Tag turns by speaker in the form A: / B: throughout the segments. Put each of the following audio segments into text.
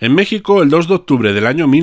A: En México, el 2 de octubre del año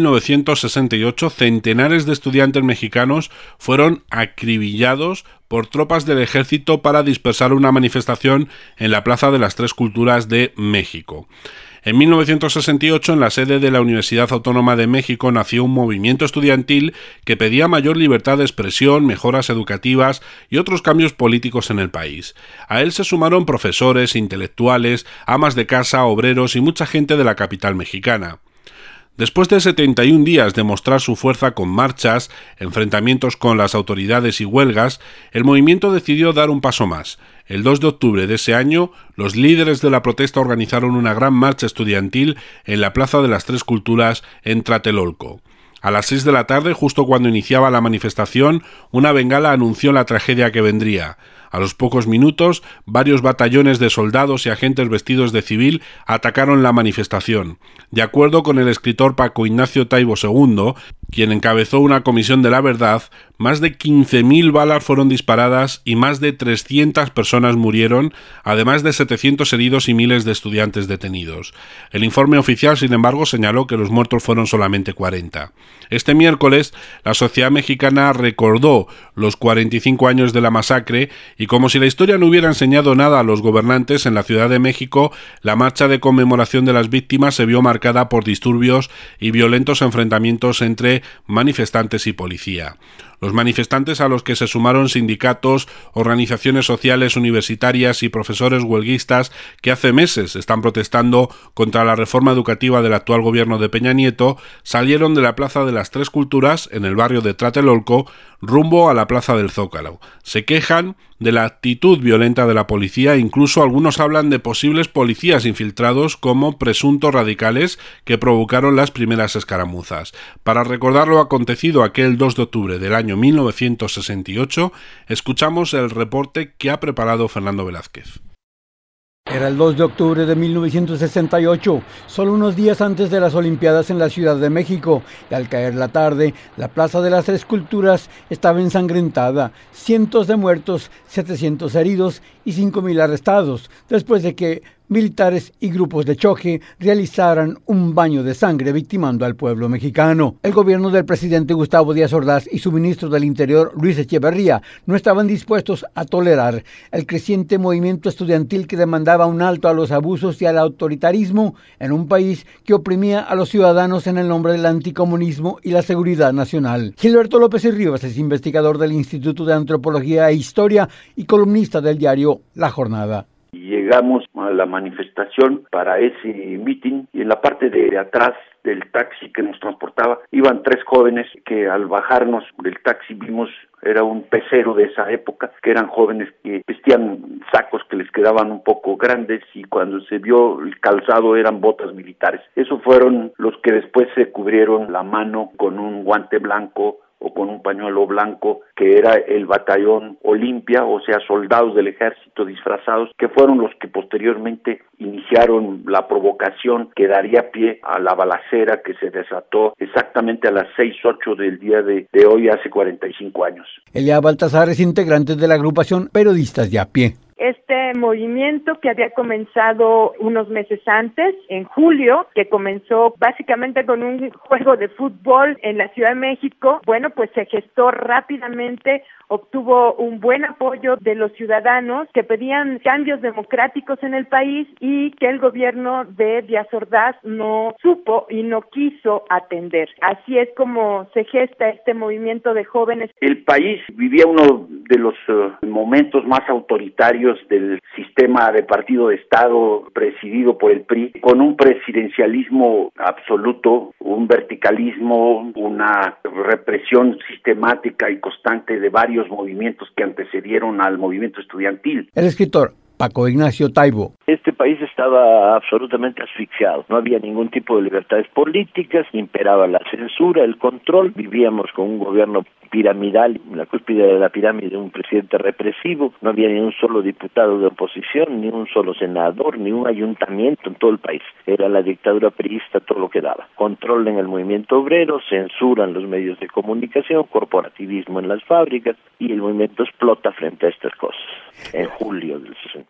A: 1968, centenares de estudiantes mexicanos fueron acribillados por tropas del ejército para dispersar una manifestación en la Plaza de las Tres Culturas de México. En 1968, en la sede de la Universidad Autónoma de México, nació un movimiento estudiantil que pedía mayor libertad de expresión, mejoras educativas y otros cambios políticos en el país. A él se sumaron profesores, intelectuales, amas de casa, obreros y mucha gente de la capital mexicana. Después de 71 días de mostrar su fuerza con marchas, enfrentamientos con las autoridades y huelgas, el movimiento decidió dar un paso más. El 2 de octubre de ese año, los líderes de la protesta organizaron una gran marcha estudiantil en la Plaza de las Tres Culturas en Tlatelolco. A las 6 de la tarde, justo cuando iniciaba la manifestación, una bengala anunció la tragedia que vendría. A los pocos minutos, varios batallones de soldados y agentes vestidos de civil atacaron la manifestación. De acuerdo con el escritor Paco Ignacio Taibo II, quien encabezó una comisión de la verdad, más de 15.000 balas fueron disparadas y más de 300 personas murieron, además de 700 heridos y miles de estudiantes detenidos. El informe oficial, sin embargo, señaló que los muertos fueron solamente 40. Este miércoles, la sociedad mexicana recordó los 45 años de la masacre y, como si la historia no hubiera enseñado nada a los gobernantes, en la Ciudad de México, la marcha de conmemoración de las víctimas se vio marcada por disturbios y violentos enfrentamientos entre manifestantes y policía. Los manifestantes, a los que se sumaron sindicatos, organizaciones sociales, universitarias y profesores huelguistas que hace meses están protestando contra la reforma educativa del actual gobierno de Peña Nieto, salieron de la Plaza de las Tres Culturas, en el barrio de Tlatelolco, rumbo a la Plaza del Zócalo. Se quejan de la actitud violenta de la policía e incluso algunos hablan de posibles policías infiltrados como presuntos radicales que provocaron las primeras escaramuzas. Para recordar lo acontecido aquel 2 de octubre del año 1968, escuchamos el reporte que ha preparado Fernando Velázquez.
B: Era el 2 de octubre de 1968, solo unos días antes de las Olimpiadas en la Ciudad de México, y al caer la tarde, la Plaza de las Tres Culturas estaba ensangrentada, cientos de muertos, 700 heridos y 5.000 arrestados, después de que militares y grupos de choque realizaran un baño de sangre victimando al pueblo mexicano. El gobierno del presidente Gustavo Díaz Ordaz y su ministro del Interior, Luis Echeverría, no estaban dispuestos a tolerar el creciente movimiento estudiantil que demandaba un alto a los abusos y al autoritarismo en un país que oprimía a los ciudadanos en el nombre del anticomunismo y la seguridad nacional. Gilberto López y Rivas es investigador del Instituto de Antropología e Historia y columnista del diario La Jornada.
C: Llegamos a la manifestación para ese meeting y en la parte de atrás del taxi que nos transportaba iban 3 jóvenes que al bajarnos del taxi vimos, era un pecero de esa época, que eran jóvenes que vestían sacos que les quedaban un poco grandes y cuando se vio el calzado eran botas militares. Esos fueron los que después se cubrieron la mano con un guante blanco o con un pañuelo blanco, que era el batallón Olimpia, o sea, soldados del ejército disfrazados, que fueron los que posteriormente iniciaron la provocación que daría pie a la balacera que se desató exactamente a las 6:08 del día de hoy, hace 45 años.
B: Elia Baltasar es integrante de la agrupación Periodistas de a Pie.
D: Este movimiento que había comenzado unos meses antes, en julio, que comenzó básicamente con un juego de fútbol en la Ciudad de México, bueno, pues se gestó rápidamente, obtuvo un buen apoyo de los ciudadanos que pedían cambios democráticos en el país y que el gobierno de Díaz Ordaz no supo y no quiso atender. Así es como se gesta este movimiento de jóvenes.
C: El país vivía uno de los momentos más autoritarios del sistema de partido de Estado presidido por el PRI, con un presidencialismo absoluto, un verticalismo, una represión sistemática y constante de varios movimientos que antecedieron al movimiento estudiantil.
B: El escritor Paco Ignacio Taibo.
E: Este país estaba absolutamente asfixiado, no había ningún tipo de libertades políticas, imperaba la censura, el control, vivíamos con un gobierno piramidal, la cúspide de la pirámide, un presidente represivo, no había ni un solo diputado de oposición, ni un solo senador, ni un ayuntamiento en todo el país. Era la dictadura priista todo lo que daba. Control en el movimiento obrero, censura en los medios de comunicación, corporativismo en las fábricas, y el movimiento explota frente a estas cosas en julio del 68.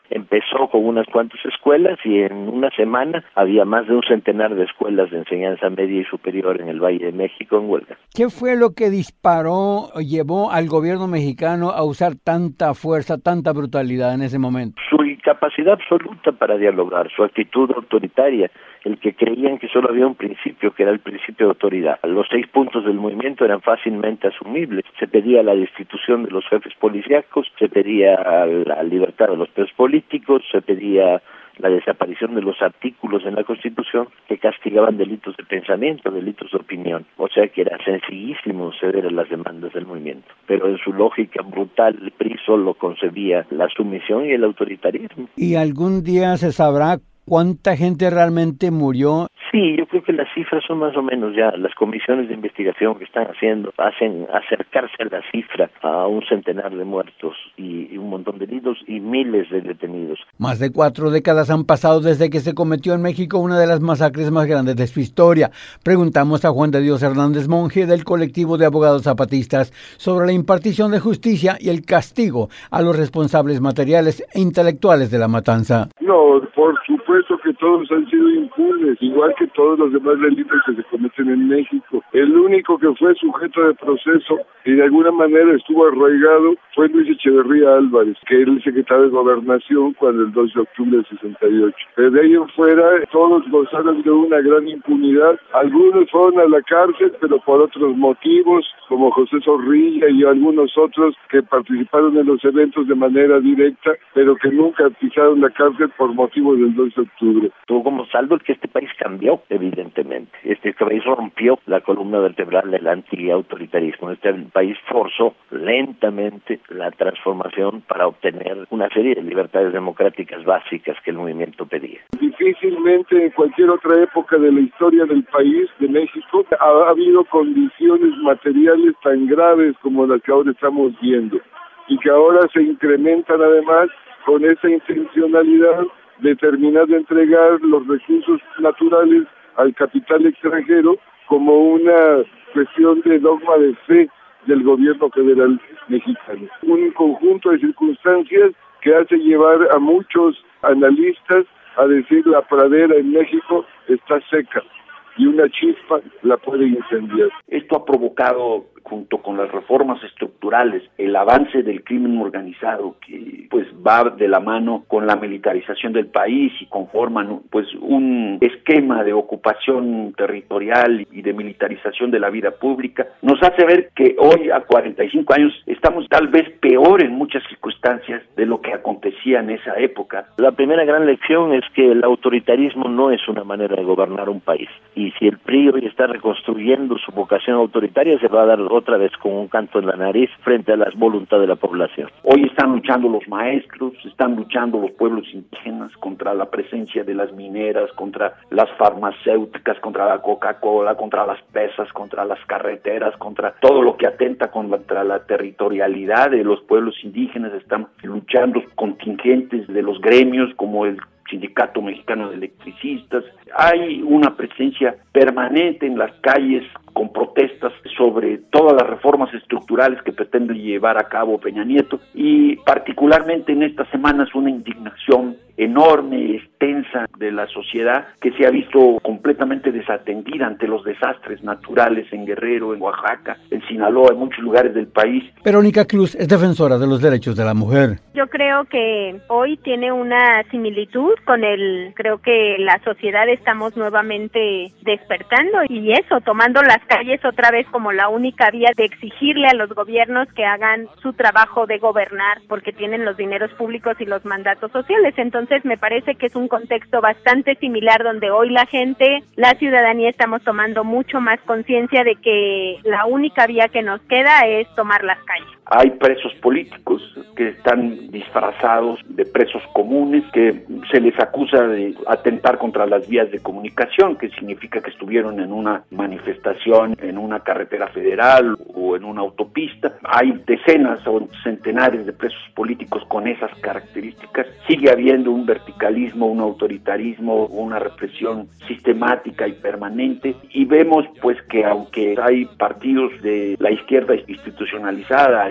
E: Empezó con unas cuantas escuelas y en una semana había más de un centenar de escuelas de enseñanza media y superior en el Valle de México en huelga.
B: ¿Qué fue lo que disparó o llevó al gobierno mexicano a usar tanta fuerza, tanta brutalidad en ese momento?
E: Su incapacidad absoluta para dialogar, su actitud autoritaria, el que creían que solo había un principio, que era el principio de autoridad. Los 6 puntos del movimiento eran fácilmente asumibles. Se pedía la destitución de los jefes policíacos, se pedía la libertad de los presos políticos, se pedía la desaparición de los artículos en la Constitución que castigaban delitos de pensamiento, delitos de opinión. O sea que era sencillísimo ceder a las demandas del movimiento. Pero en su lógica brutal, el PRI solo concebía la sumisión y el autoritarismo.
B: ¿Y algún día se sabrá cuánta gente realmente murió?
E: Sí, yo creo que las cifras son más o menos ya, las comisiones de investigación que están haciendo hacen acercarse a la cifra a un centenar de muertos y un montón de heridos y miles de detenidos.
B: Más de 4 décadas han pasado desde que se cometió en México una de las masacres más grandes de su historia. Preguntamos a Juan de Dios Hernández Monje del colectivo de abogados zapatistas sobre la impartición de justicia y el castigo a los responsables materiales e intelectuales de la matanza.
F: No, por supuesto que todos han sido impunes, igual que todos los demás delitos que se cometen en México. El único que fue sujeto de proceso y de alguna manera estuvo arraigado fue Luis Echeverría Álvarez, que era el secretario de Gobernación cuando el 2 de octubre del 68. Pero de ahí en fuera, todos gozaron de una gran impunidad. Algunos fueron a la cárcel, pero por otros motivos, como José Zorrilla y algunos otros que participaron en los eventos de manera directa, pero que nunca pisaron la cárcel por motivos del 2 de octubre.
E: Tuvo como saldo el que este país cambió, evidentemente. Este país rompió la columna vertebral del antiautoritarismo. Este país forzó lentamente la transformación para obtener una serie de libertades democráticas básicas que el movimiento pedía.
F: Difícilmente en cualquier otra época de la historia del país, de México, ha habido condiciones materiales tan graves como las que ahora estamos viendo y que ahora se incrementan además con esa intencionalidad de terminar de entregar los recursos naturales al capital extranjero como una cuestión de dogma de fe del gobierno federal mexicano. Un conjunto de circunstancias que hace llevar a muchos analistas a decir la pradera en México está seca y una chispa la puede incendiar.
C: Esto ha provocado, junto con las reformas estructurales, el avance del crimen organizado que pues va de la mano con la militarización del país y conforman pues un esquema de ocupación territorial y de militarización de la vida pública. Nos hace ver que hoy, a 45 años, estamos tal vez peor en muchas circunstancias de lo que acontecía en esa época.
E: La primera gran lección es que el autoritarismo no es una manera de gobernar un país. Y si el PRI hoy está reconstruyendo su vocación autoritaria, se va a dar otra vez con un canto en la nariz frente a la voluntad de la población.
C: Hoy están luchando los maestros, están luchando los pueblos indígenas contra la presencia de las mineras, contra las farmacéuticas, contra la Coca-Cola, contra las pesas, contra las carreteras, contra todo lo que atenta contra la territorialidad de los pueblos indígenas. Están luchando contingentes de los gremios como el Sindicato Mexicano de Electricistas. Hay una presencia permanente en las calles con protestas sobre todas las reformas estructurales que pretende llevar a cabo Peña Nieto y particularmente en estas semanas una indignación enorme, extensa de la sociedad que se ha visto completamente desatendida ante los desastres naturales en Guerrero, en Oaxaca, en Sinaloa, en muchos lugares del país.
B: Verónica Cruz es defensora de los derechos de la mujer.
D: Yo creo que hoy tiene una similitud con creo que la sociedad estamos nuevamente despertando y eso, tomando las calles otra vez como la única vía de exigirle a los gobiernos que hagan su trabajo de gobernar porque tienen los dineros públicos y los mandatos sociales. Entonces me parece que es un contexto bastante similar donde hoy la gente, la ciudadanía estamos tomando mucho más conciencia de que la única vía que nos queda es tomar las calles.
C: Hay presos políticos que están disfrazados de presos comunes, que se les acusa de atentar contra las vías de comunicación, que significa que estuvieron en una manifestación en una carretera federal o en una autopista. Hay decenas o centenares de presos políticos con esas características. Sigue habiendo un verticalismo, un autoritarismo, una represión sistemática y permanente, y vemos pues que aunque hay partidos de la izquierda institucionalizada en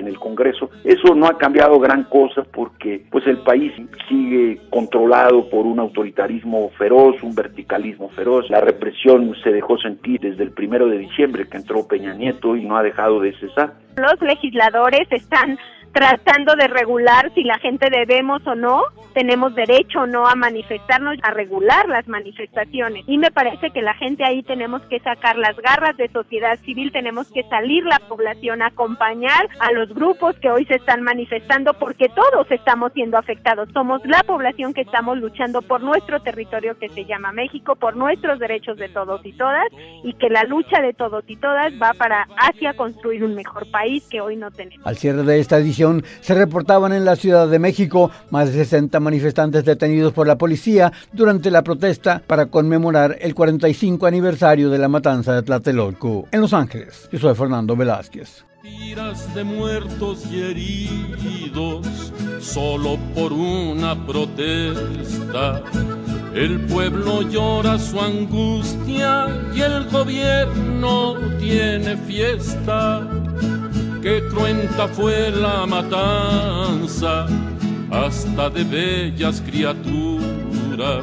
C: el Congreso. Eso no ha cambiado gran cosa porque pues el país sigue controlado por un autoritarismo feroz, un verticalismo feroz. La represión se dejó sentir desde el 1 de diciembre que entró Peña Nieto y no ha dejado de cesar.
D: Los legisladores están tratando de regular si la gente debemos o no, tenemos derecho o no a manifestarnos, a regular las manifestaciones. Y me parece que la gente ahí tenemos que sacar las garras de sociedad civil, tenemos que salir la población a acompañar a los grupos que hoy se están manifestando, porque todos estamos siendo afectados. Somos la población que estamos luchando por nuestro territorio que se llama México, por nuestros derechos de todos y todas, y que la lucha de todos y todas va hacia construir un mejor país que hoy no tenemos.
B: Al cierre de esta edición se reportaban en la Ciudad de México más de 60 manifestantes detenidos por la policía durante la protesta para conmemorar el 45 aniversario de la matanza de Tlatelolco. En Los Ángeles, yo soy Fernando Velázquez.
G: Tiras de muertos y heridos solo por una protesta. El pueblo llora su angustia y el gobierno tiene fiesta. Qué cruenta fue la matanza, hasta de bellas criaturas.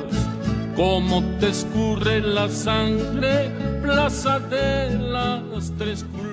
G: Cómo te escurre la sangre, plaza de las tres culturas.